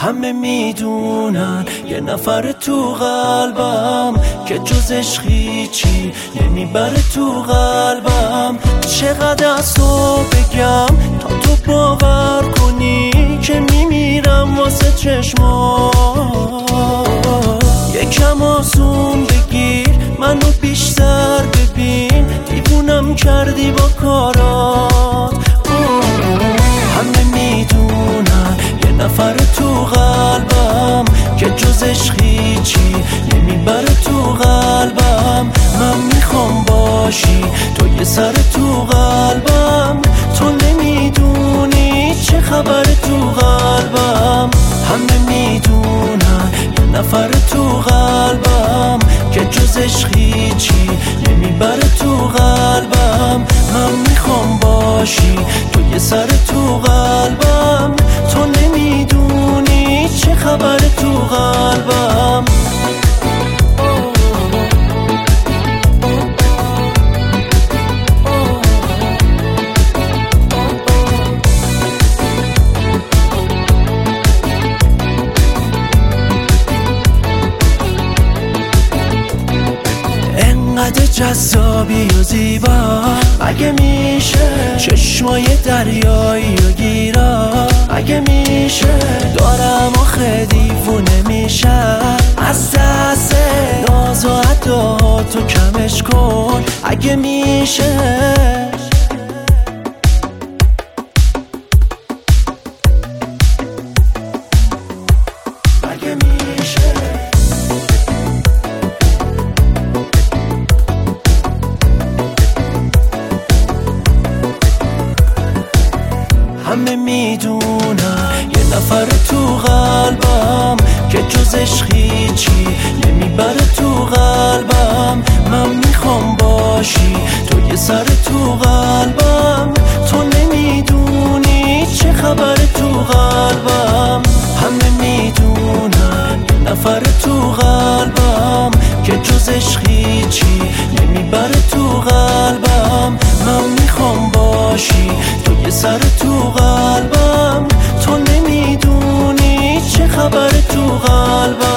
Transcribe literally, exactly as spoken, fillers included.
همه میدونن یه نفر تو قلبم که جز عشقی چی نمیبره تو قلبم. چقدر از تو بگم تا تو باور کنی که میمیرم واسه چشمات. یکم آسون بگیر منو بیشتر ببین، دیوونم کردی با کارات. همه میدونن یه نفر تو قلبم که جز عشقی چی نمیبره تو قلبم. من میخوام باشی تو یه سر تو قلبم، تو نمیدونی چه خبر تو قلبم. همه میدونن یه نفر تو قلبم که جز عشقی چی نمیبره تو قلبم. من میخوام باشی تو یه سر تو قلبم، تو نمیدونی چه خبر تو قلبم. انقدر جذابی و زیبا اگه میشه، چشمای دریایی و گیرا اگه میشه، دارم آخه دیوونه میشم از دست ناز و عداتو کمش کن اگه میشه. اگه میشه همه میدونن یه نفر تو قلبم که جز عشقی چی نمیبره تو قلبم. من میخوام باشی تو یه سر تو قلبم، تو نمیدونی چه خبر تو قلبم. همه میدونن یه نفر تو قلبم که جز عشقی چی نمیبره تو قلبم. من میخوام باشی تو یه سر تو قلبم، تو نمیدونی چه خبر تو قلبم.